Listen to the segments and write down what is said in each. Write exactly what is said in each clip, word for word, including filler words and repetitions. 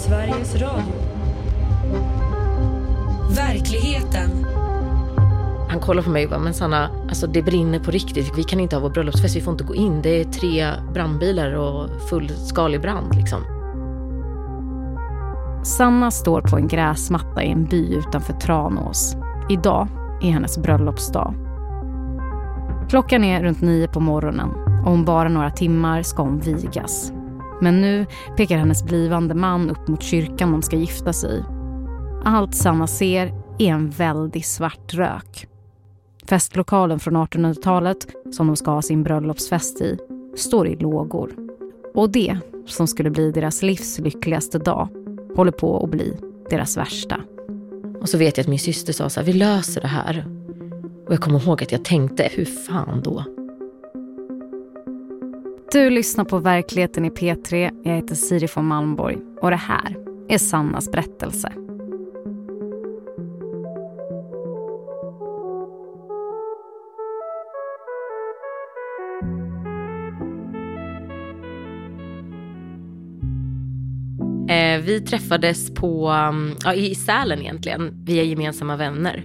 Sveriges Radio. Verkligheten. Han kollar på mig och bara, men Sanna, alltså det brinner på riktigt. Vi kan inte ha vår bröllopsfest, vi får inte gå in. Det är tre brandbilar och fullskalig brand liksom. Sanna står på en gräsmatta i en by utanför Tranås. Idag är hennes bröllopsdag. Klockan är runt nio på morgonen och om bara några timmar ska hon vigas. Men nu pekar hennes blivande man upp mot kyrkan de ska gifta sig i. Allt Sanna ser är en väldig svart rök. Festlokalen från artonhundratalet som de ska ha sin bröllopsfest i står i lågor. Och det som skulle bli deras livs lyckligaste dag håller på att bli deras värsta. Och så vet jag att min syster sa så här, vi löser det här. Och jag kommer ihåg att jag tänkte, hur fan då? Du lyssnar på Verkligheten i P tre. Jag heter Siri von Malmborg och det här är Sannas berättelse. Eh, vi träffades på, ja, i Sälen egentligen, via gemensamma vänner.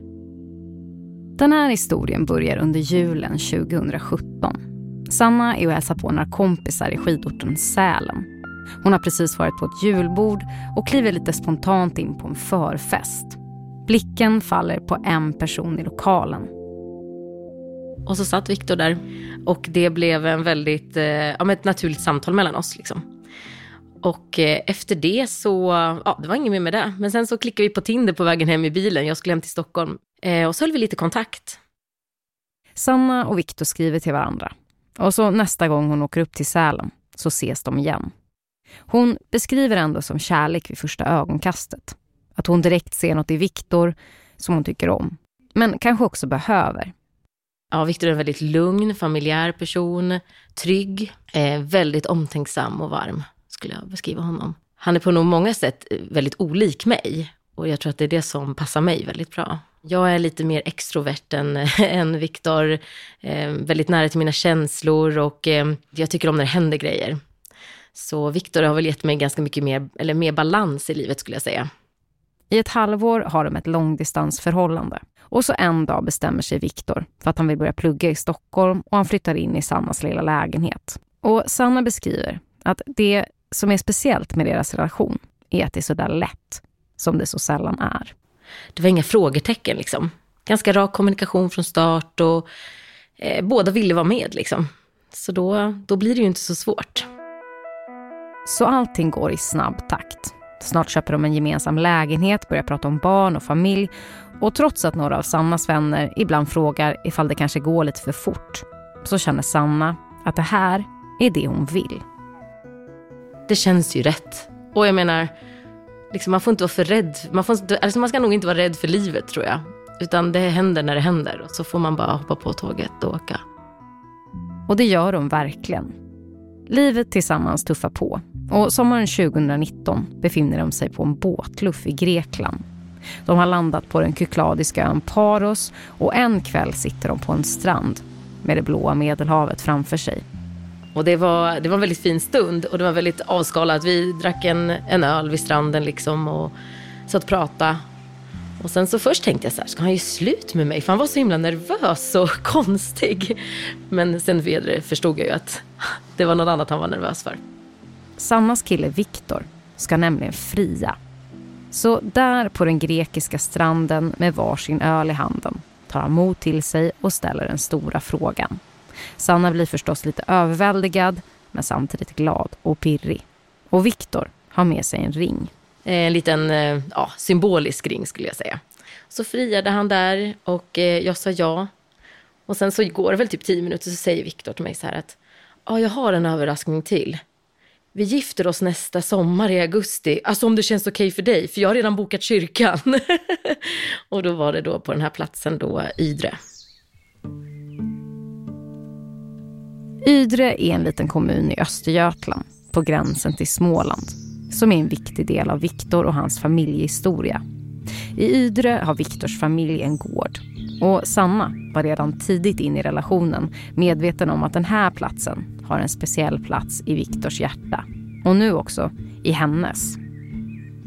Den här historien börjar under julen tjugohundrasjutton. Sanna är och hälsar på några kompisar i skidorten Sälen. Hon har precis varit på ett julbord och kliver lite spontant in på en förfest. Blicken faller på en person i lokalen. Och så satt Viktor där och det blev en väldigt, eh, ja, ett naturligt samtal mellan oss liksom. Och eh, efter det så, ja, det var inget mer med det. Men sen så klickade vi på Tinder på vägen hem i bilen. Jag skulle hem till Stockholm. Eh, och så höll vi lite kontakt. Sanna och Viktor skriver till varandra. Och så nästa gång hon åker upp till Sälen så ses de igen. Hon beskriver ändå som kärlek vid första ögonkastet. Att hon direkt ser något i Viktor som hon tycker om. Men kanske också behöver. Ja, Viktor är en väldigt lugn, familjär person. Trygg, eh, väldigt omtänksam och varm skulle jag beskriva honom. Han är på nog många sätt väldigt olik mig. Och jag tror att det är det som passar mig väldigt bra. Jag är lite mer extrovert än, än Viktor. Eh, väldigt nära till mina känslor och eh, jag tycker om när det händer grejer. Så Viktor har väl gett mig ganska mycket mer, eller mer balans i livet skulle jag säga. I ett halvår har de ett långdistansförhållande. Och så en dag bestämmer sig Viktor för att han vill börja plugga i Stockholm och han flyttar in i Sannas lilla lägenhet. Och Sanna beskriver att det som är speciellt med deras relation är att det är så där lätt som det så sällan är. Det var inga frågetecken liksom. Ganska rak kommunikation från start och eh, båda ville vara med liksom. Så då, då blir det ju inte så svårt. Så allting går i snabb takt. Snart köper de en gemensam lägenhet, börjar prata om barn och familj. Och trots att några av Sannas vänner ibland frågar ifall det kanske går lite för fort, så känner Sanna att det här är det hon vill. Det känns ju rätt. Och jag menar, liksom, man får inte vara för rädd. Man, får inte, alltså man ska nog inte vara rädd för livet tror jag. Utan det händer när det händer. Och så får man bara hoppa på tåget och åka. Och det gör de verkligen. Livet tillsammans tuffar på. Och sommaren tjugohundranitton befinner de sig på en båtluff i Grekland. De har landat på den kykladiska ön Paros och en kväll sitter de på en strand med det blåa Medelhavet framför sig. Och det var, det var en väldigt fin stund och det var väldigt avskalat. Vi drack en, en öl vid stranden liksom och satt och pratade. Och sen så först tänkte jag så här, ska han ju slut med mig? För han var så himla nervös och konstig. Men sen vidare förstod jag ju att det var något annat han var nervös för. Sannas kille Viktor ska nämligen fria. Så där på den grekiska stranden med varsin öl i handen tar han mod till sig och ställer den stora frågan. Sanna blir förstås lite överväldigad men samtidigt glad och pirrig. Och Viktor har med sig en ring. En liten ja, symbolisk ring skulle jag säga. Så friade han där och jag sa ja. Och sen så går det väl typ tio minuter så säger Viktor till mig så här att ja, jag har en överraskning till. Vi gifter oss nästa sommar i augusti. Alltså om det känns okej för dig. För jag har redan bokat kyrkan. Och då var det då på den här platsen då Ydre. Ydre är en liten kommun i Östergötland. På gränsen till Småland. Som är en viktig del av Viktor och hans familjehistoria. I Ydre har Viktors familj en gård. Och Sanna var redan tidigt in i relationen medveten om att den här platsen har en speciell plats i Viktors hjärta. Och nu också i hennes.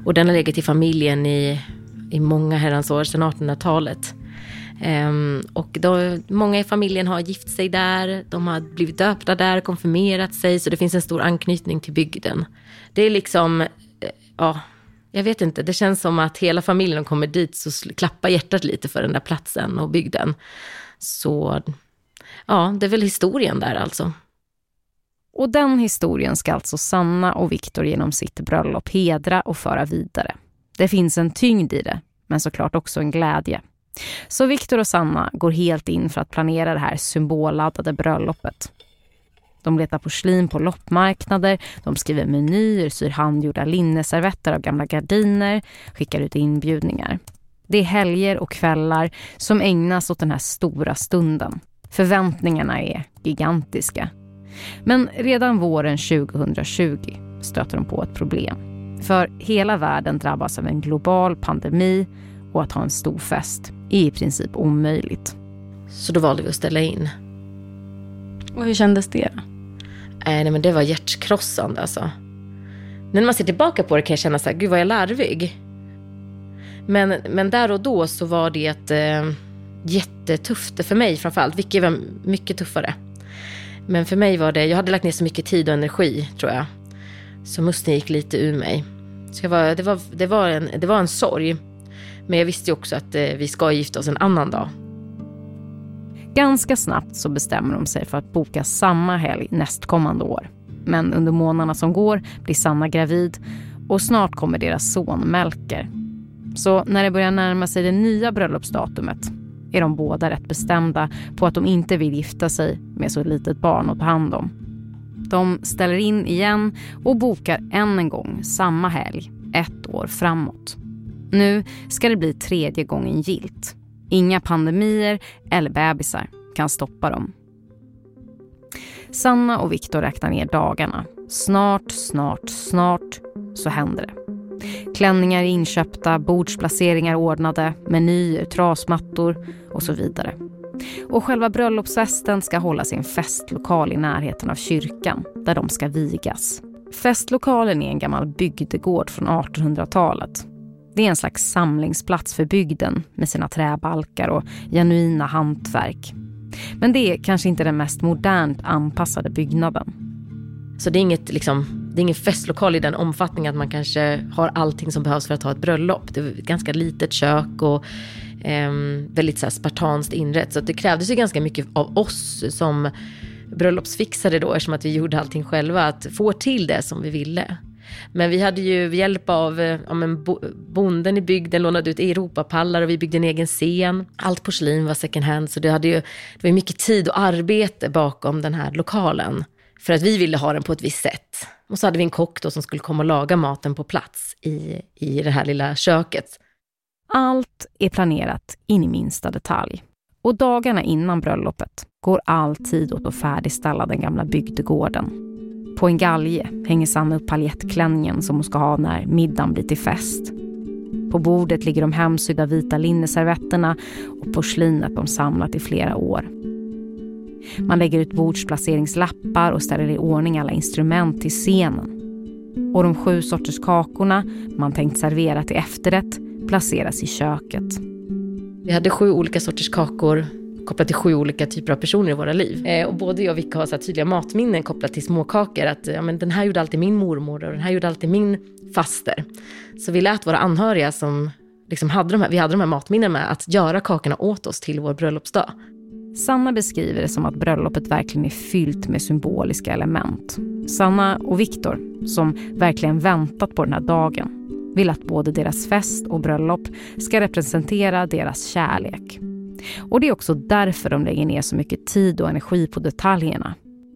Och den har legat i familjen i, i många herrans år, sedan artonhundratalet. Um, och då, många i familjen har gift sig där, de har blivit döpta där, konfirmerat sig, så det finns en stor anknytning till bygden. Det är liksom, ja, jag vet inte, det känns som att hela familjen kommer dit så klappar hjärtat lite för den där platsen och bygden. Så ja, det är väl historien där alltså. Och den historien ska alltså Sanna och Viktor genom sitt bröllop hedra och föra vidare. Det finns en tyngd i det, men såklart också en glädje. Så Viktor och Sanna går helt in för att planera det här symbolladdade bröllopet. De letar porslin på loppmarknader, de skriver menyer, syr handgjorda linneservetter av gamla gardiner, skickar ut inbjudningar. Det är helger och kvällar som ägnas åt den här stora stunden. Förväntningarna är gigantiska. Men redan våren tjugohundratjugo stöter de på ett problem. För hela världen drabbas av en global pandemi och att ha en stor fest är i princip omöjligt. Så då valde vi att ställa in. Och hur kändes det då? Nej, men det var hjärtkrossande alltså. När man ser tillbaka på det kan jag känna så här, gud vad jag larvig. Men, men där och då så var det ett, eh, jättetufft för mig framförallt. Vilket var mycket tuffare. Men för mig var det, jag hade lagt ner så mycket tid och energi tror jag. Så musten gick lite ur mig. Så jag var, det, var, det, var en, det var en sorg. Men jag visste ju också att eh, vi ska gifta oss en annan dag. Ganska snabbt så bestämmer de sig för att boka samma helg nästkommande år. Men under månaderna som går blir Sanna gravid och snart kommer deras son Melker. Så när det börjar närma sig det nya bröllopsdatumet är de båda rätt bestämda på att de inte vill gifta sig med så litet barn att ta hand om. De ställer in igen och bokar än en gång samma helg ett år framåt. Nu ska det bli tredje gången gilt. Inga pandemier eller bebisar kan stoppa dem. Sanna och Viktor räknar ner dagarna. Snart, snart, snart så händer det. Klänningar är inköpta, bordsplaceringar ordnade, menyer, trasmattor och så vidare. Och själva bröllopsfesten ska hållas i en festlokal i närheten av kyrkan där de ska vigas. Festlokalen är en gammal bygdegård från artonhundratalet. Det är en slags samlingsplats för bygden med sina träbalkar och genuina hantverk. Men det är kanske inte den mest modernt anpassade byggnaden. Så det är inget liksom, det är ingen festlokal i den omfattningen att man kanske har allting som behövs för att ha ett bröllop. Det är ett ganska litet kök och eh, väldigt så här spartanskt inrätt. Så det krävdes ju ganska mycket av oss som bröllopsfixare då, eftersom att vi gjorde allting själva, att få till det som vi ville. Men vi hade ju hjälp av ja, men bonden i bygden, lånade ut Europapallar och vi byggde en egen scen. Allt porslin var second hand, så det, hade ju, det var mycket tid och arbete bakom den här lokalen. För att vi ville ha den på ett visst sätt. Och så hade vi en kock då som skulle komma och laga maten på plats i, i det här lilla köket. Allt är planerat in i minsta detalj. Och dagarna innan bröllopet går all tid åt att färdigställa den gamla bygdegården. På en galge hänger Sanna upp paljettklänningen som hon ska ha när middagen blir till fest. På bordet ligger de hemsydda vita linneservetterna och porslinet de samlat i flera år. Man lägger ut bordsplaceringslappar och ställer i ordning alla instrument till scenen. Och de sju sorters kakorna man tänkt servera till efterrätt placeras i köket. Vi hade sju olika sorters kakor kopplat till sju olika typer av personer i våra liv. Eh, och både jag och Vicka har så här tydliga matminnen kopplat till småkakor. Att ja, men den här gjorde alltid min mormor och den här gjorde alltid min faster. Så vi lät våra anhöriga som liksom hade de här, vi hade de här matminnen med att göra kakorna åt oss till vår bröllopsdag. Sanna beskriver det som att bröllopet verkligen är fyllt med symboliska element. Sanna och Viktor, som verkligen väntat på den här dagen, vill att både deras fest och bröllop ska representera deras kärlek. Och det är också därför de lägger ner så mycket tid och energi på detaljerna.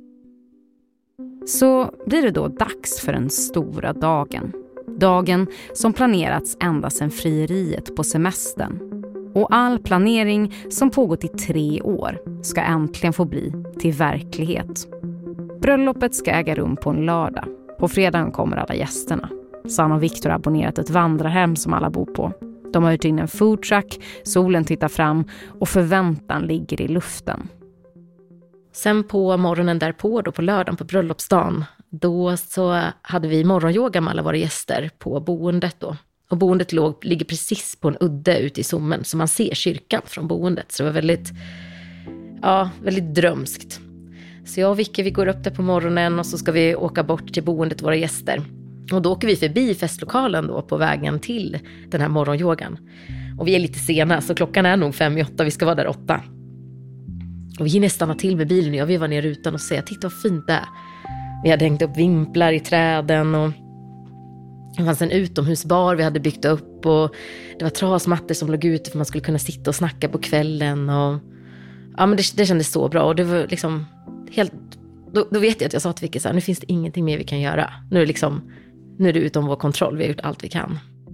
Så blir det då dags för den stora dagen. Dagen som planerats ända sedan frieriet på semestern. Och all planering som pågått i tre år ska äntligen få bli till verklighet. Bröllopet ska äga rum på en lördag. På fredagen kommer alla gästerna. Sanna och Viktor har abonnerat ett vandrarhem som alla bor på. De har hyrt in en foodtruck, solen tittar fram och förväntan ligger i luften. Sen på morgonen därpå, då på lördagen på bröllopsdagen, då så hade vi morgonyoga med alla våra gäster på boendet då. Och boendet låg, ligger precis på en udde ute i Sommen, så man ser kyrkan från boendet. Så det var väldigt, ja, väldigt drömskt. Så jag och Vicky, vi går upp där på morgonen och så ska vi åka bort till boendet, våra gäster. Och då åker vi förbi festlokalen då på vägen till den här morgonyogan. Och vi är lite sena, så klockan är nog fem i åtta, vi ska vara där åtta. Och vi hinner stanna till med bilen och jag vill vara ner utan och säga, titta vad fint det är. Vi hade hängt upp vimplar i träden och det fanns en utomhusbar vi hade byggt upp och det var trasmattor som låg ute för man skulle kunna sitta och snacka på kvällen. Och ja, men det, det kändes så bra och det var liksom helt, då, då vet jag att jag sa till Vicky så här, nu finns det ingenting mer vi kan göra. Nu är det liksom, nu är det utom vår kontroll, vi har gjort allt vi kan.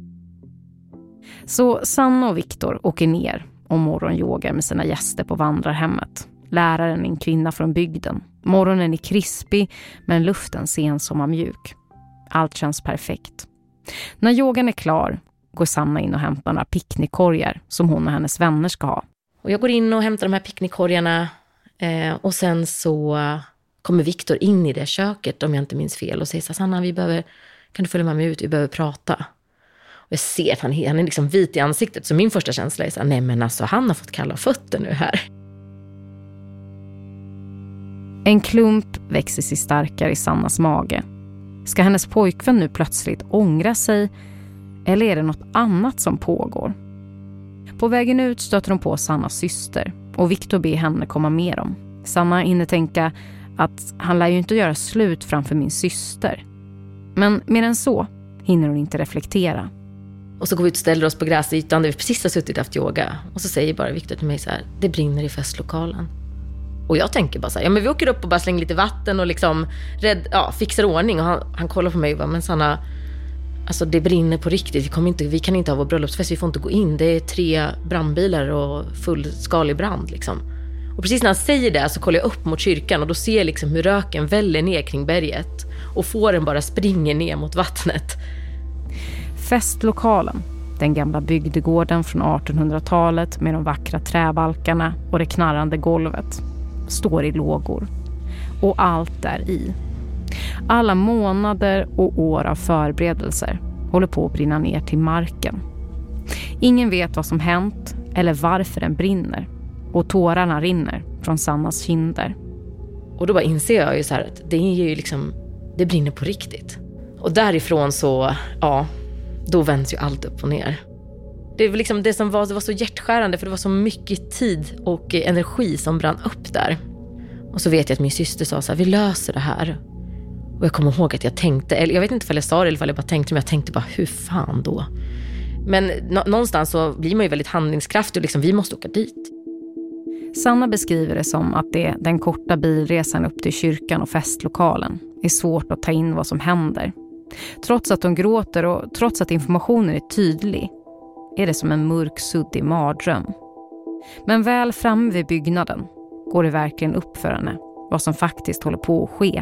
Så Sanna och Viktor åker ner och morgonyogar med sina gäster på vandrarhemmet. Läraren är en kvinna från bygden. Morgonen är krispig men luften sensommar-mjuk. Allt känns perfekt. När yogan är klar går Sanna in och hämtar några picknickkorgar som hon och hennes vänner ska ha. Och jag går in och hämtar de här picknickkorgarna eh, och sen så kommer Viktor in i det köket om jag inte minns fel och säger så här, Sanna, vi behöver, kan du följa med mig ut, vi behöver prata. Och jag ser att han, han är liksom vit i ansiktet, så min första känsla är så här, nej men alltså han har fått kalla fötter nu här. En klump växer sig starkare i Sannas mage. Ska hennes pojkvän nu plötsligt ångra sig eller är det något annat som pågår? På vägen ut stöter hon på Sannas syster och Viktor ber henne komma med dem. Sanna hinner tänka att han lär ju inte göra slut framför min syster. Men mer än så hinner hon inte reflektera. Och så går vi ut och ställer oss på gräsytan där vi precis har suttit och haft yoga. Och så säger bara Viktor till mig så här, det brinner i festlokalen. Och jag tänker bara så här, ja men vi åker upp och bara slänger lite vatten och liksom rädd, ja, fixar ordning. Och han, han kollar på mig och bara, men Sanna, alltså det brinner på riktigt. Vi, kommer inte, vi kan inte ha vår bröllopsfest, vi får inte gå in. Det är tre brandbilar och fullskalig brand liksom. Och precis när han säger det så kollar jag upp mot kyrkan och då ser jag liksom hur röken väller ner kring berget. Och fåren bara springer ner mot vattnet. Festlokalen, den gamla bygdegården från artonhundratalet med de vackra träbalkarna och det knarrande golvet, står i lågor. Och allt där i. Alla månader och år av förberedelser håller på att brinna ner till marken. Ingen vet vad som hänt eller varför den brinner. Och tårarna rinner från Sannas kinder. Och då bara inser jag ju så här att det är ju liksom, det brinner på riktigt. Och därifrån så, ja, då vänds ju allt upp och ner. Det var liksom det som var, det var så hjärtskärande för det var så mycket tid och energi som brann upp där. Och så vet jag att min syster sa så här, vi löser det här. Och jag kommer ihåg att jag tänkte, eller jag vet inte om jag sa det eller om jag bara tänkte, men jag tänkte bara, hur fan då? Men nå- någonstans så blir man ju väldigt handlingskraftig och liksom, vi måste åka dit. Sanna beskriver det som att det den korta bilresan upp till kyrkan och festlokalen är svårt att ta in vad som händer. Trots att de gråter och trots att informationen är tydlig är det som en mörk suddig mardröm. Men väl framme vid byggnaden går det verkligen upp för henne vad som faktiskt håller på att ske.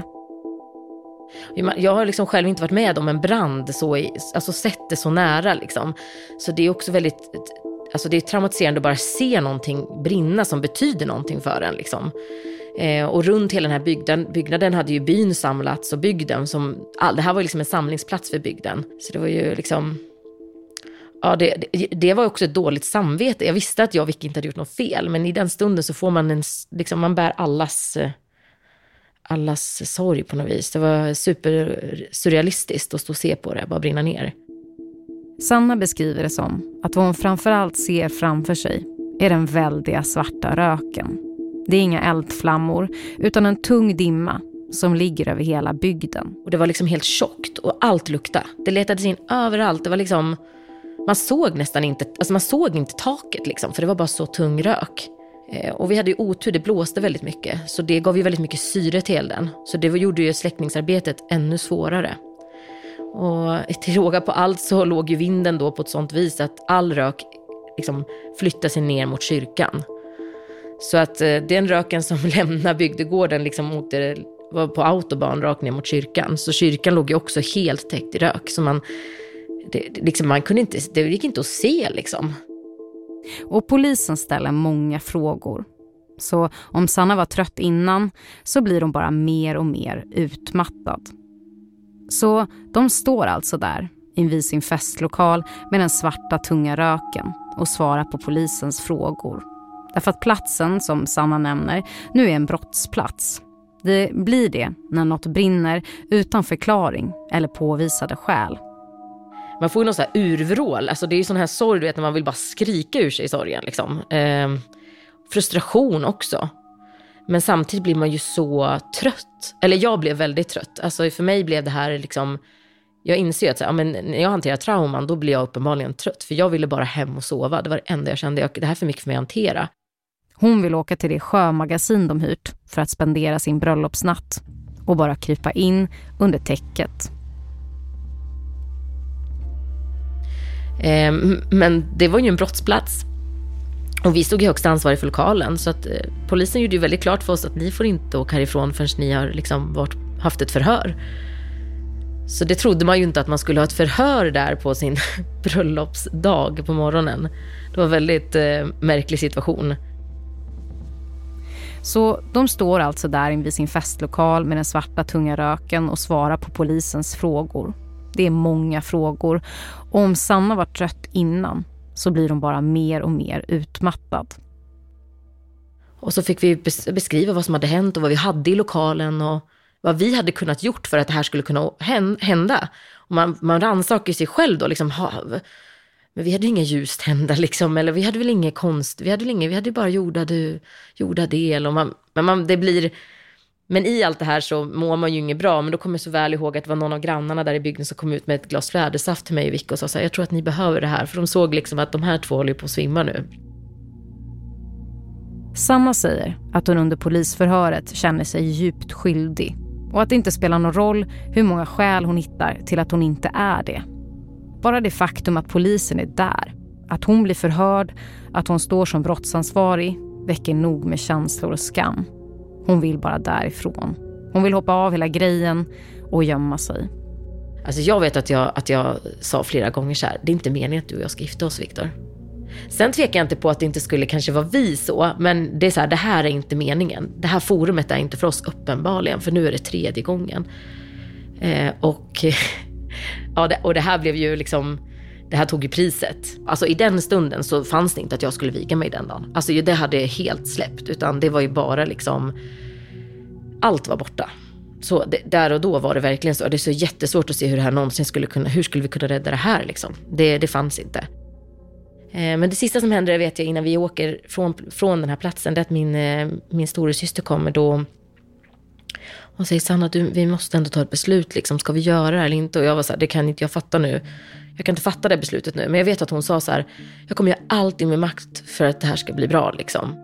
Jag har liksom själv inte varit med om en brand så i, alltså sett det så nära liksom. Så det är också väldigt, alltså det är traumatiserande att bara se någonting brinna som betyder någonting för en liksom. Eh, och runt hela den här byggnaden, byggnaden hade ju byn samlats och bygden som, all, det här var liksom en samlingsplats för bygden. Så det var ju liksom, ja det, det, det var också ett dåligt samvete. Jag visste att jag och Vicky inte hade gjort något fel, men i den stunden så får man en, liksom man bär allas, allas sorg på något vis. Det var super surrealistiskt att stå och se på det, bara brinna ner. Sanna beskriver det som att vad hon framförallt ser framför sig är den väldiga svarta röken. Det är inga eldflammor utan en tung dimma som ligger över hela bygden. Och det var liksom helt tjockt och allt luktade. Det letades in överallt. Det var liksom, man såg nästan inte, alltså man såg inte taket liksom, för det var bara så tung rök. Eh, och vi hade ju otur, det blåste väldigt mycket. Så det gav ju väldigt mycket syre till elden. Så det gjorde ju släckningsarbetet ännu svårare. Och till råga på allt så låg ju vinden då på ett sånt vis att all rök liksom flyttade sig ner mot kyrkan. Så att eh, den röken som lämnade bygdegården liksom åkte, var på autobahn rakt ner mot kyrkan. Så kyrkan låg ju också helt täckt i rök. Så man, det, liksom, man kunde inte, det gick inte att se liksom. Och polisen ställer många frågor. Så om Sanna var trött innan så blir hon bara mer och mer utmattad. Så de står alltså där invid sin festlokal med den svarta tunga röken och svarar på polisens frågor. Därför att platsen som Sanna nämner nu är en brottsplats. Det blir det när något brinner utan förklaring eller påvisade skäl. Man får ju någon sån här urvrål. Alltså det är ju sån här sorg, du vet, när man vill bara skrika ur sig i sorgen. Liksom. Eh, frustration också. Men samtidigt blir man ju så trött. Eller jag blev väldigt trött. Alltså för mig blev det här liksom... Jag inser att så, ja, men när jag hanterar trauman, då blir jag uppenbarligen trött. För jag ville bara hem och sova. Det var det enda jag kände. Jag, det här är för mycket för mig att hantera. Hon vill åka till det sjömagasin de hyrt för att spendera sin bröllopsnatt. Och bara krypa in under täcket. Eh, men det var ju en brottsplats. Och vi stod i högsta ansvarig för lokalen. Så att eh, polisen gjorde ju väldigt klart för oss att ni får inte åka härifrån förrän ni har liksom varit, haft ett förhör. Så det trodde man ju inte att man skulle ha ett förhör där på sin bröllopsdag på morgonen. Det var en väldigt eh, märklig situation. Så de står alltså där invid sin festlokal med den svarta tunga röken och svarar på polisens frågor. Det är många frågor. Och om Sanna var trött innan så blir de bara mer och mer utmattad. Och så fick vi beskriva vad som hade hänt och vad vi hade i lokalen och vad vi hade kunnat gjort för att det här skulle kunna hända. Och man, man rannsakar sig själv då, liksom, ha, men vi hade inga ljuständer liksom, eller vi hade väl ingen konst, vi hade väl inga, vi hade bara jorda, du, jorda del. Och man, men man, det blir, men i allt det här så mår man ju inget bra, men då kommer jag så väl ihåg att det var någon av grannarna där i bygden som kom ut med ett glas flädersaft till mig och Vick och sa så här, jag tror att ni behöver det här, för de såg liksom att de här två håller på att svimma nu. Sanna säger att hon under polisförhöret känner sig djupt skyldig och att det inte spelar någon roll hur många skäl hon hittar till att hon inte är det. Bara det faktum att polisen är där, att hon blir förhörd, att hon står som brottsansvarig väcker nog med känslor och skam. Hon vill bara därifrån. Hon vill hoppa av hela grejen och gömma sig. Alltså jag vet att jag, att jag sa flera gånger så här, det är inte meningen att du och jag ska gifta oss, Viktor. Sen tvekar jag inte på att det inte skulle kanske vara vi så, men det är så här, det här är inte meningen. Det här forumet är inte för oss uppenbarligen, för nu är det tredje gången. Eh, och, ja, det, och det här blev ju liksom, det här tog ju priset. Alltså i den stunden så fanns det inte att jag skulle viga mig den dagen. Alltså det hade helt släppt, utan det var ju bara liksom, allt var borta. Så det, där och då var det verkligen så. Det är så jättesvårt att se hur det här någonsin skulle kunna, hur skulle vi kunna rädda det här liksom. Det, det fanns inte. Men det sista som händer, vet jag, innan vi åker från, från den här platsen, det är att min, min stora syster kommer då och säger, Sanna, du, vi måste ändå ta ett beslut, liksom, ska vi göra det eller inte? Och jag var så här, det kan inte jag fatta nu. Jag kan inte fatta det beslutet nu. Men jag vet att hon sa så här, jag kommer göra allt i min makt för att det här ska bli bra, liksom.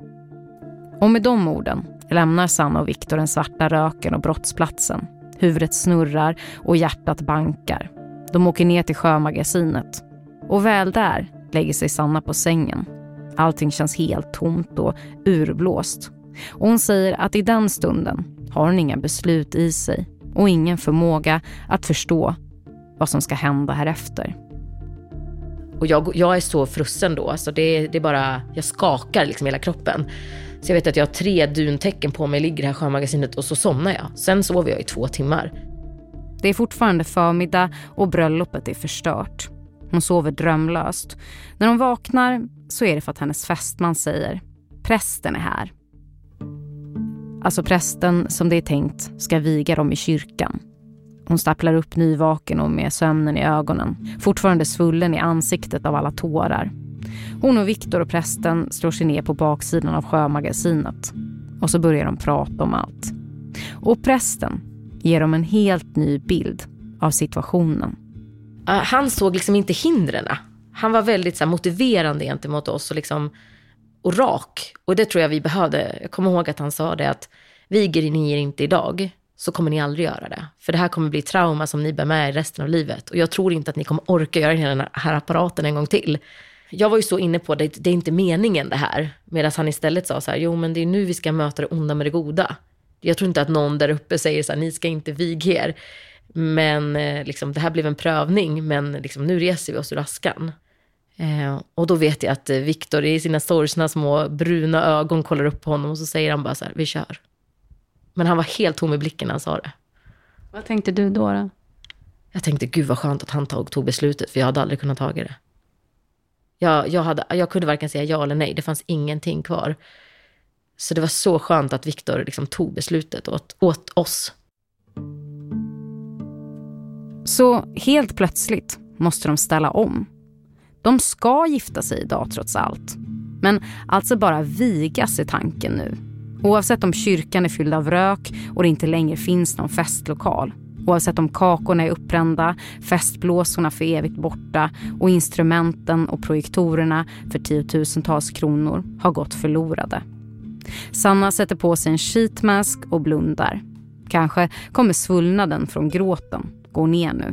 Och med de orden lämnar Sanna och Viktor den svarta röken och brottsplatsen. Huvudet snurrar och hjärtat bankar. De åker ner till sjömagasinet. Och väl där lägger sig Sanna på sängen. Allting känns helt tomt och urblåst. Och hon säger att i den stunden har hon inga beslut i sig och ingen förmåga att förstå vad som ska hända härefter. Och jag, jag är så frusen då, alltså det, det är bara, jag skakar liksom hela kroppen. Så jag vet att jag har tre duntecken på mig, ligger i det här sjömagasinet och så somnar jag. Sen sover jag i två timmar. Det är fortfarande förmiddag och bröllopet är förstört. Hon sover drömlöst. När hon vaknar så är det för att hennes fästman säger, prästen är här. Alltså prästen som det är tänkt ska viga dem i kyrkan. Hon stapplar upp nyvaken och med sömnen i ögonen. Fortfarande svullen i ansiktet av alla tårar. Hon och Viktor och prästen slår sig ner på baksidan av sjömagasinet. Och så börjar de prata om allt. Och prästen ger dem en helt ny bild av situationen. Han såg liksom inte hindren. Han var väldigt så här, motiverande gentemot oss och, liksom, och rak. Och det tror jag vi behövde. Jag kommer ihåg att han sa det, att viger ni er inte idag så kommer ni aldrig göra det. För det här kommer bli trauma som ni bär med i resten av livet. Och jag tror inte att ni kommer orka göra den här apparaten en gång till. Jag var ju så inne på det, det är inte meningen det här. Medan han istället sa så här, jo men det är nu vi ska möta det onda med det goda. Jag tror inte att någon där uppe säger så här, ni ska inte viga er. Men liksom, det här blev en prövning, men liksom, nu reser vi oss ur askan. Eh, och då vet jag att Viktor i sina sorgsna små bruna ögon kollar upp på honom och så säger han bara så här, vi kör. Men han var helt tom i blicken när han sa det. Vad tänkte du då då? Jag tänkte, gud vad skönt att han tog, tog beslutet, för jag hade aldrig kunnat ta det. Jag, jag, hade, jag kunde varken säga ja eller nej, det fanns ingenting kvar. Så det var så skönt att Viktor liksom tog beslutet åt, åt oss. Så helt plötsligt måste de ställa om. De ska gifta sig idag trots allt. Men alltså bara vigas i tanken nu. Oavsett om kyrkan är fylld av rök och det inte längre finns någon festlokal. Oavsett om kakorna är upprända, festblåsorna för evigt borta och instrumenten och projektorerna för tiotusentals kronor har gått förlorade. Sanna sätter på sig en sheetmask och blundar. Kanske kommer svullnaden från gråten gå ner nu.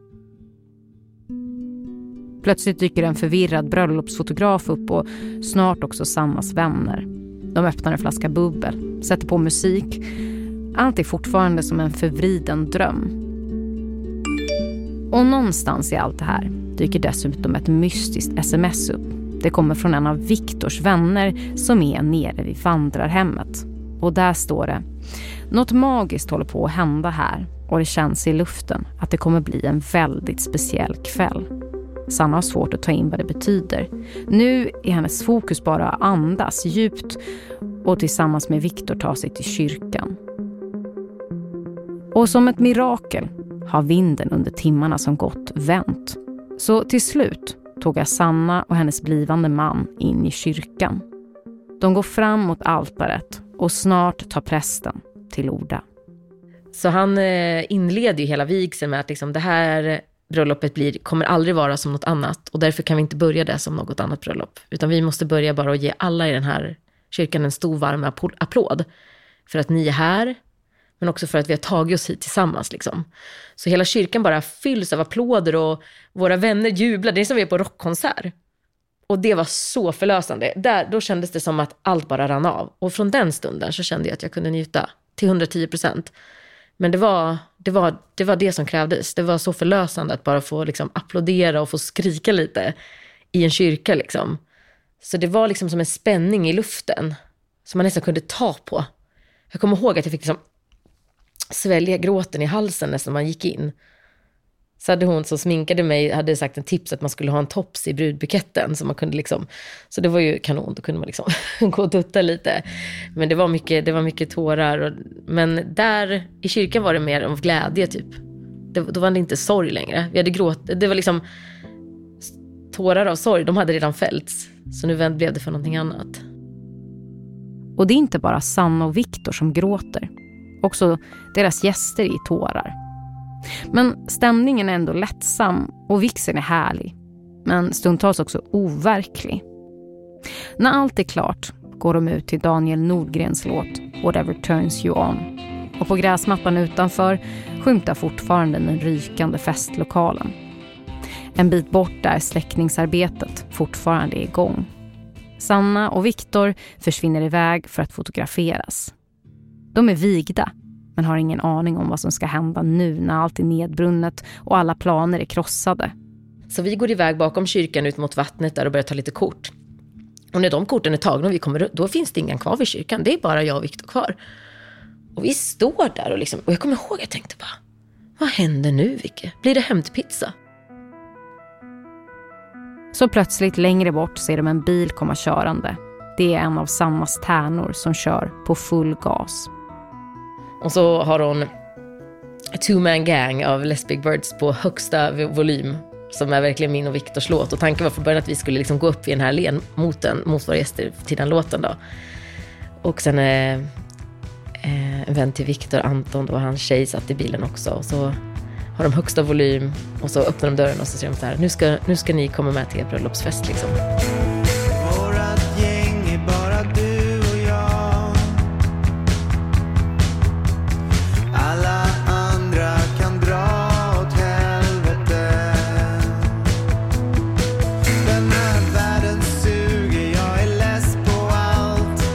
Plötsligt dyker en förvirrad bröllopsfotograf upp och snart också Sannas vänner. De öppnar en flaska bubbel, sätter på musik. Allt är fortfarande som en förvriden dröm. Och någonstans i allt det här dyker dessutom ett mystiskt sms upp. Det kommer från en av Viktors vänner som är nere vid vandrarhemmet. Och där står det: något magiskt håller på att hända här och det känns i luften att det kommer bli en väldigt speciell kväll. Sanna har svårt att ta in vad det betyder. Nu är hennes fokus bara att andas djupt och tillsammans med Viktor ta sig till kyrkan. Och som ett mirakel har vinden under timmarna som gått vänt. Så till slut tog jag Sanna och hennes blivande man in i kyrkan. De går fram mot altaret och snart tar prästen till orda. Så han inleder ju hela vigseln med att liksom det här bröllopet blir, kommer aldrig vara som något annat. Och därför kan vi inte börja det som något annat bröllop. Utan vi måste börja bara att ge alla i den här kyrkan en stor varm applåd. För att ni är här, men också för att vi har tagit oss hit tillsammans. Liksom. Så hela kyrkan bara fylls av applåder och våra vänner jublar. Det är som vi är på rockkonsert. Och det var så förlösande. Där, då kändes det som att allt bara rann av. Och från den stunden så kände jag att jag kunde njuta till hundratio procent. Men det var, det var, det var det som krävdes. Det var så förlösande att bara få liksom applådera och få skrika lite i en kyrka. Liksom. Så det var liksom som en spänning i luften som man nästan kunde ta på. Jag kommer ihåg att jag fick liksom svälja gråten i halsen nästan när man gick in. Så hade hon som sminkade mig hade sagt en tips att man skulle ha en tops i brudbuketten. Så, man kunde liksom, så det var ju kanon, då kunde man liksom gå och dutta lite. Men det var mycket, det var mycket tårar. Och, men där i kyrkan var det mer om glädje typ. Det, då var det inte sorg längre. Vi hade gråt, det var liksom tårar av sorg, de hade redan fällts. Så nu blev det för någonting annat. Och det är inte bara Sanna och Viktor som gråter. Också deras gäster i tårar. Men stämningen är ändå lättsam och vigseln är härlig. Men stundtals också overklig. När allt är klart går de ut till Daniel Nordgrens låt Whatever Turns You On. Och på gräsmattan utanför skymtar fortfarande den rykande festlokalen. En bit bort där släckningsarbetet fortfarande är igång. Sanna och Viktor försvinner iväg för att fotograferas. De är vigda, men har ingen aning om vad som ska hända nu när allt är nedbrunnet och alla planer är krossade. Så vi går iväg bakom kyrkan ut mot vattnet där och börjar ta lite kort. Och när de korten är tagna och vi kommer, då finns det ingen kvar vid kyrkan. Det är bara jag och Viktor kvar. Och vi står där och liksom, och jag kommer ihåg, jag tänkte bara, vad händer nu, Vicke? Blir det hämtpizza? Så plötsligt längre bort ser de en bil komma körande. Det är en av Sannas tärnor som kör på full gas. Och så har hon Two-Man Gang av Les Big Birds på högsta volym. Som är verkligen min och Viktors låt. Och tanken var för början att vi skulle liksom gå upp i den här ledmoten mot våra gäster till den låten då. Och sen eh, eh, en vän till Viktor, Anton och hans tjej satt i bilen också. Och så har de högsta volym och så öppnar de dörren och så säger de så här, nu ska, nu ska ni komma med till er bröllopsfest liksom. Vårat gäng är bara du och jag. Alla andra kan dra åt helvete. Den här världen suger, jag är less på allt.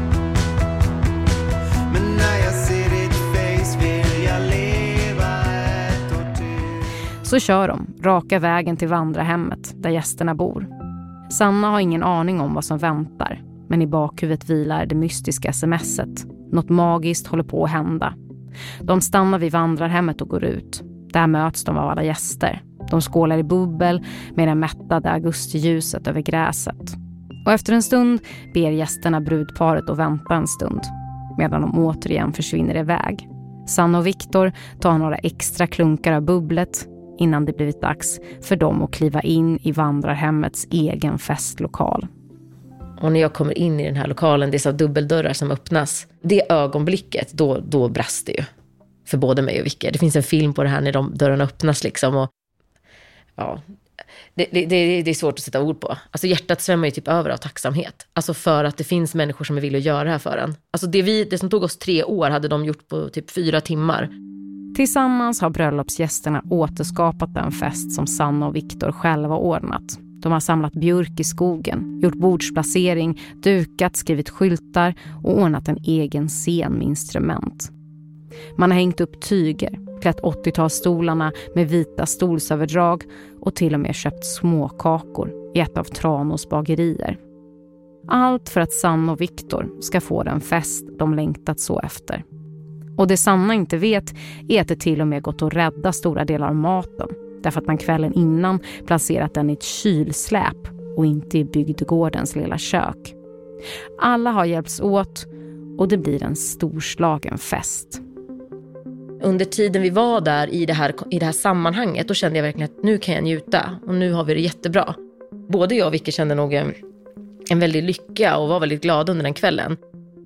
Men när jag ser ditt face vill jag leva ett år till. Så kör de raka vägen till vandrarhemmet där gästerna bor. Sanna har ingen aning om vad som väntar, men i bakhuvudet vilar det mystiska smset. Något magiskt håller på att hända. De stannar vid vandrarhemmet och går ut. Där möts de av alla gäster. De skålar i bubbel med det mättade augustiljuset över gräset. Och efter en stund ber gästerna brudparet att vänta en stund, medan de återigen försvinner iväg. Sanna och Viktor tar några extra klunkar av bubblet innan det blivit dags för dem att kliva in i vandrarhemmets egen festlokal. Och när jag kommer in i den här lokalen, det är så dubbeldörrar som öppnas. Det ögonblicket, då, då brast det ju. För både mig och Vicke. Det finns en film på det här när de dörrarna öppnas liksom. Och, ja, det, det, det, det är svårt att sätta ord på. Alltså hjärtat svämmar ju typ över av tacksamhet. Alltså för att det finns människor som vill göra det här för en. Alltså det, vi, det som tog oss tre år hade de gjort på typ fyra timmar. Tillsammans har bröllopsgästerna återskapat den fest som Sanna och Viktor själva ordnat. De har samlat björk i skogen, gjort bordsplacering, dukat, skrivit skyltar och ordnat en egen scen med instrument. Man har hängt upp tyger, klätt åttiotalsstolarna med vita stolsöverdrag och till och med köpt små kakor i ett av Tranås bagerier. Allt för att Sanna och Viktor ska få den fest de längtat så efter. Och det Sanna inte vet är att det till och med gått att rädda stora delar av maten. Därför att man kvällen innan placerat den i ett kylsläp och inte i bygdegårdens lilla kök. Alla har hjälpts åt och det blir en storslagen fest. Under tiden vi var där i det här, i det här sammanhanget, då kände jag verkligen att nu kan jag njuta. Och nu har vi det jättebra. Både jag och Vicke kände nog en, en väldigt lycka och var väldigt glada under den kvällen.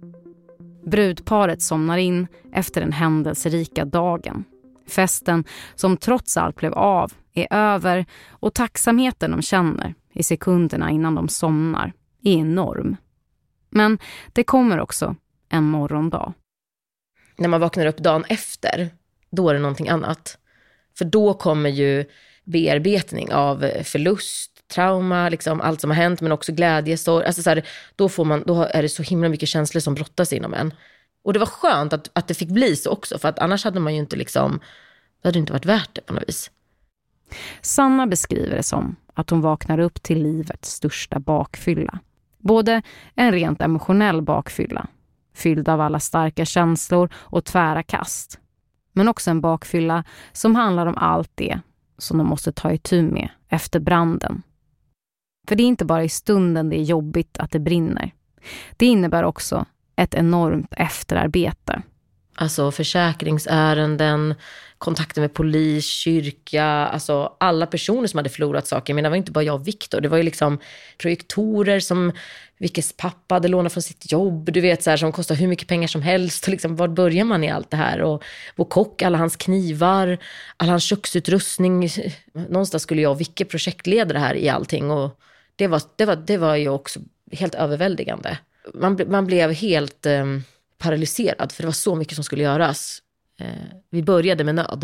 Brudparet somnar in efter den händelserika dagen. Festen som trots allt blev av är över och tacksamheten de känner i sekunderna innan de somnar är enorm. Men det kommer också en morgondag. När man vaknar upp dagen efter, då är det någonting annat. För då kommer ju bearbetning av förlust, trauma, liksom allt som har hänt, men också glädje. Så, alltså så här, då, får man, då är det så himla mycket känslor som brottas inom en. Och det var skönt att, att det fick bli så också, för att annars hade man ju inte liksom, det hade inte varit värt det på något vis. Sanna beskriver det som att hon vaknar upp till livets största bakfylla. Både en rent emotionell bakfylla, fylld av alla starka känslor och tvära kast. Men också en bakfylla som handlar om allt det som de måste ta itu med efter branden. För det är inte bara i stunden det är jobbigt att det brinner. Det innebär också ett enormt efterarbete. Alltså försäkringsärenden, kontakter med polis, kyrka, alltså alla personer som hade förlorat saker. Men det var inte bara jag och Viktor, det var ju liksom projektorer som Vickes pappa hade lånat från sitt jobb, du vet så här, som kostar hur mycket pengar som helst. Och liksom, var börjar man i allt det här? Och vår kock, alla hans knivar, all hans köksutrustning. Någonstans skulle jag och Vicke projektleda det här i allting. Och det var, det var, det var ju också helt överväldigande. Man, man blev helt eh, paralyserad, för det var så mycket som skulle göras. Eh, vi började med nöd.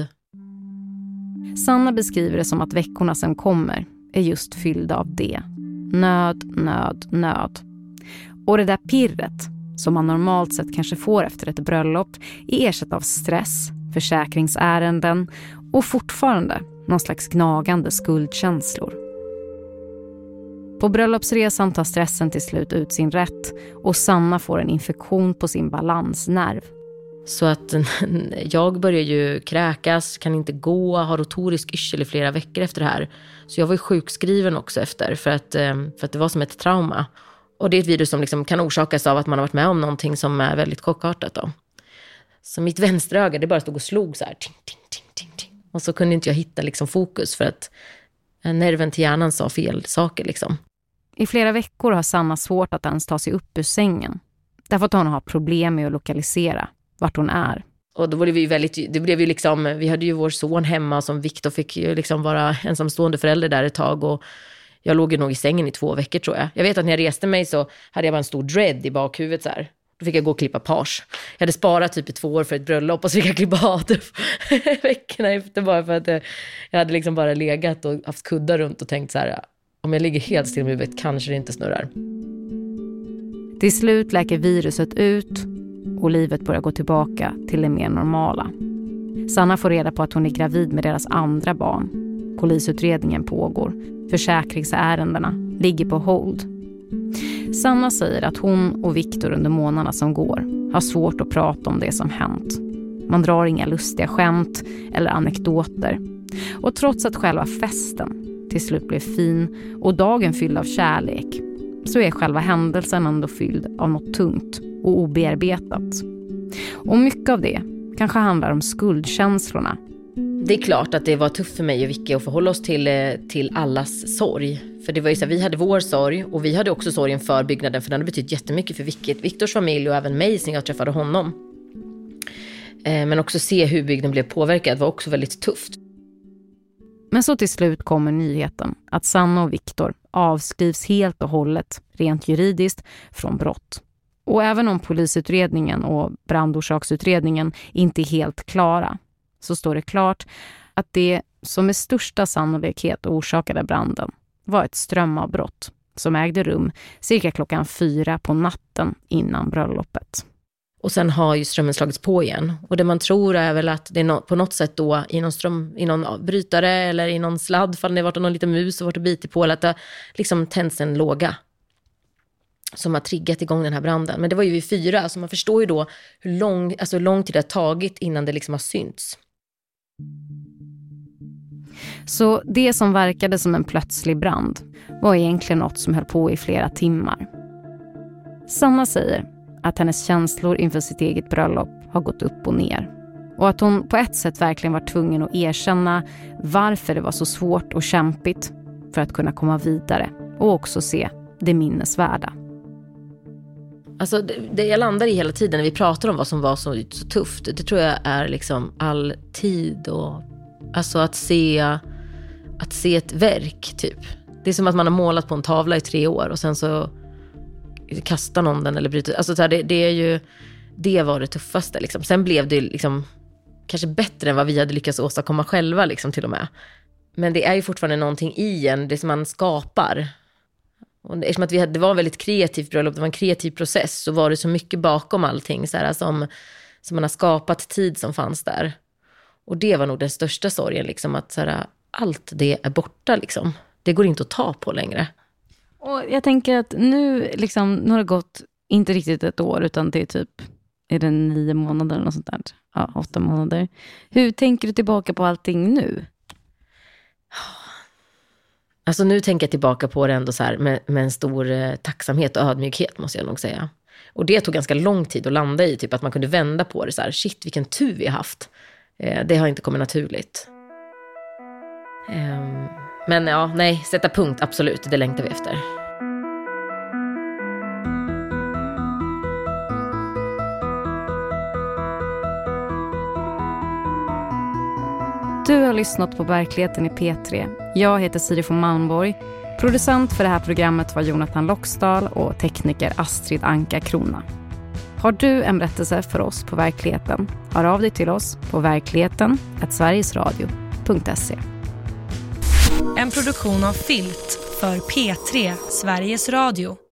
Sanna beskriver det som att veckorna som kommer är just fyllda av det. Nöd, nöd, nöd. Och det där pirret som man normalt sett kanske får efter ett bröllop är ersatt av stress, försäkringsärenden och fortfarande någon slags gnagande skuldkänslor. På bröllopsresan tar stressen till slut ut sin rätt och Sanna får en infektion på sin balansnerv. Så att jag börjar ju kräkas, kan inte gå, har rotorisk yrsel i flera veckor efter det här. Så jag var ju sjukskriven också efter för att, för att det var som ett trauma. Och det är ett virus som liksom kan orsakas av att man har varit med om någonting som är väldigt chockartat då. Så mitt vänstra öga, det bara stod och slog så här. Ting, ting, ting, ting, ting. Och så kunde inte jag hitta liksom fokus för att nerven till hjärnan sa fel saker liksom. I flera veckor har Sanna svårt att ens ta sig upp ur sängen. Därför att hon har problem med att lokalisera vart hon är. Och då var det ju väldigt, det blev ju liksom, vi hade ju vår son hemma som Viktor fick ju liksom vara ensamstående förälder där ett tag, och jag låg ju nog i sängen i två veckor tror jag. Jag vet att när jag reste mig så hade jag bara en stor dread i bakhuvudet så här. Då fick jag gå och klippa page. Jag hade sparat typ i två år för ett bröllop och så fick jag klippa av det veckorna efter, bara för att jag hade liksom bara legat och haft kuddar runt och tänkt så här, om jag ligger helt still med huvudet kanske det inte snurrar. Till slut läker viruset ut och livet börjar gå tillbaka till det mer normala. Sanna får reda på att hon är gravid med deras andra barn Polisutredningen pågår. Försäkringsärendena ligger på hold. Sanna säger att hon och Viktor under månaderna som går har svårt att prata om det som hänt. Man drar inga lustiga skämt eller anekdoter. Och trots att själva festen till slut blev fin och dagen fylld av kärlek, så är själva händelsen ändå fylld av något tungt och obearbetat. Och mycket av det kanske handlar om skuldkänslorna. Det är klart att det var tufft för mig och Vicky att förhålla oss till, till allas sorg. För det var ju så här, vi hade vår sorg och vi hade också sorgen för byggnaden, för den har betytt jättemycket för Vicky, Viktors familj och även mig sen jag träffade honom. Eh, men också se hur byggnaden blev påverkad var också väldigt tufft. Men så till slut kommer nyheten att Sanna och Viktor avskrivs helt och hållet, rent juridiskt, från brott. Och även om polisutredningen och brandorsaksutredningen inte är helt klara, så står det klart att det som med största sannolikhet orsakade branden var ett strömavbrott som ägde rum cirka klockan fyra på natten innan bröllopet. Och sen har ju strömmen slagits på igen. Och det man tror är väl att det är no- på något sätt då i någon, ström, i någon brytare eller i någon sladd, för det har varit någon liten mus och varit och bitit på, eller att det liksom tänds en låga som har triggat igång den här branden. Men det var ju vid fyra, så man förstår ju då hur lång, alltså lång tid det har tagit innan det liksom har synts. Så det som verkade som en plötslig brand var egentligen något som höll på i flera timmar. Sanna säger att hennes känslor inför sitt eget bröllop har gått upp och ner. Och att hon på ett sätt verkligen var tvungen att erkänna varför det var så svårt och kämpigt för att kunna komma vidare och också se det minnesvärda. Alltså det, det jag landar i hela tiden när vi pratar om vad som var så, så tufft, det tror jag är liksom all tid och alltså att se att se ett verk typ. Det är som att man har målat på en tavla i tre år och sen så kastar någon den eller bryter. Alltså så här, det, det är ju det var det tuffaste liksom. Sen blev det liksom kanske bättre än vad vi hade lyckats åstadkomma själva liksom till och med. Men det är ju fortfarande någonting i en, det som man skapar. Och eftersom att vi hade, det var en väldigt kreativ bröllop, det var en kreativ process, så var det så mycket bakom allting så här, som, som man har skapat tid som fanns där. Och det var nog den största sorgen liksom, att så här, allt det är borta liksom. Det går inte att ta på längre. Och jag tänker att nu liksom, nu har det gått inte riktigt ett år, utan det är typ är det nio månader eller något sånt där. Ja, åtta månader. Hur tänker du tillbaka på allting nu? Alltså nu tänker jag tillbaka på det ändå så här med, med en stor eh, tacksamhet och ödmjukhet måste jag nog säga. Och det tog ganska lång tid att landa i, typ att man kunde vända på det så här, shit vilken tur vi har haft. Eh, det har inte kommit naturligt. Eh, men ja, nej, sätta punkt, absolut, det längtar vi efter. Du har lyssnat på Verkligheten i P tre. Jag heter Siri von Malmborg. Producent för det här programmet var Jonathan Loxdal och tekniker Astrid Anka Krona. Har du en berättelse för oss på Verkligheten? Hör av dig till oss på verkligheten snabel-a sverigesradio punkt se. En produktion av Filt för P tre, Sveriges Radio.